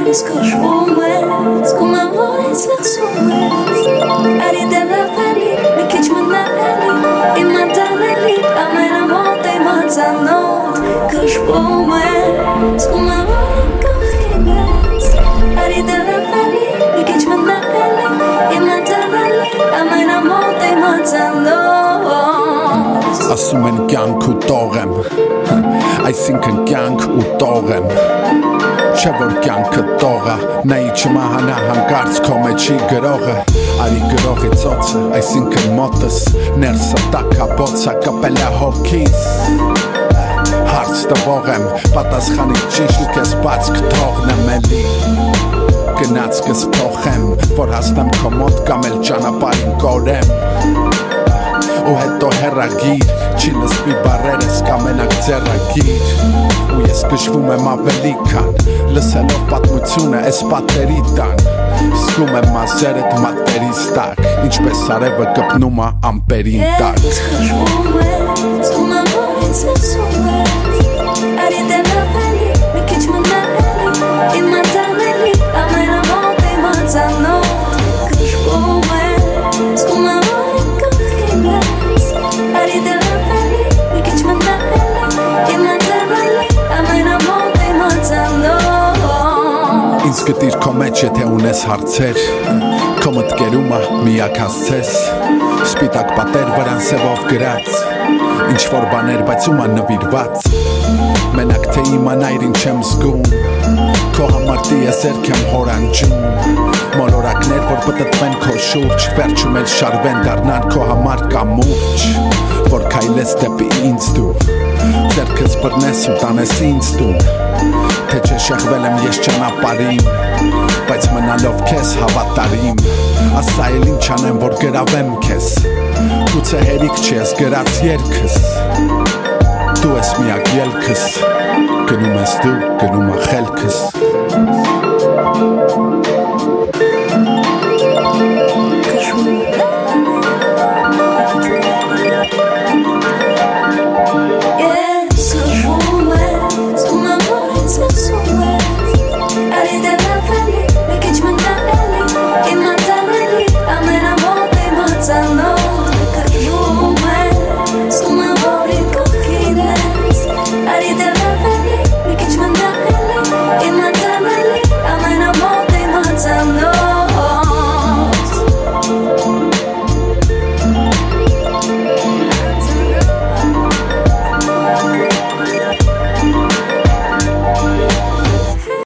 Mas կշվում ես, կումավորից լխսում ես Արի դելավելի, մի քիչ մնալի Իմ անդանելի, ամենամոտ իմ անձանոտ Կշվում ես, կումավորին կողքին ես Արի դելավելի, մի քիչ մնալի Իմ անդանելի, ամենամոտ իմ անձանոտ Ասում են կյանք ու տող եմ Այսինքն կյանք ու տող եմ Չէ որ կյանքը տողա Նայի չմահանա հանկարծ քո մեջի գրողը Արի գրողի ծոցը Այսինքն մոտս Ներսը տակաբոցա կպել է հոգիս Հարց տվող եմ Պատասխանի ճիշտ ու կես բաց կթողն եմ էլի Գնաց կսփոխեմ Որ հասնեմ քո մոտ կամ էլ ճանապարհին կորեմ Ու հետո հեռագիր Չի լսվի բարերս կամենակ ձեռագիր Ու ես գժվում եմ ավելի քան Լսելով պատմությունը ես պատերի տան Զգում եմ մազերդ մատերից տակ Ինչպես արևը կպնում է ամպերին տակ Ես խշվում ես, ումավորից լսում ես Արի դելավելի, մի քիչ մնալի Իմ անդանելի, ամենամոտ իմ անձանոտ Խշվում ես, ումավորին կողքին ես Արի դելավելի, մի քիչ մնալի Իմ անդանելի, ամենամոտ իմ անձանոտ Ինձ գտիր քո մեջ եթե ունես հարցեր Քո մտքերումը միակ հասցես Սպիտակ պատեր վրան սևով գրած Ինչ որ բաներ բայց ում նվիրված Մենակ թե իմանայր ինչ եմ զգում Քո համար տիեզերք եմ հորանջում Մոլորակներ որ պտտվեն քո շուրջ Վերջում էլ շարվեն դառնան քո համար կամուրջ Որ քայլես դեպի ինձ դու Ձեռքս բռնես ու տանես ինձ դու Թե չէ շեղվել եմ ես ճանապարհին Բայց մնալով քեզ հավատարիմ Ասա էլ ինչ անեմ որ գրավեմ քեզ Գուցե հերիք չի ես գրած երգս Դու ես միակ ելքս Գնում ես դու, գնում է խելքս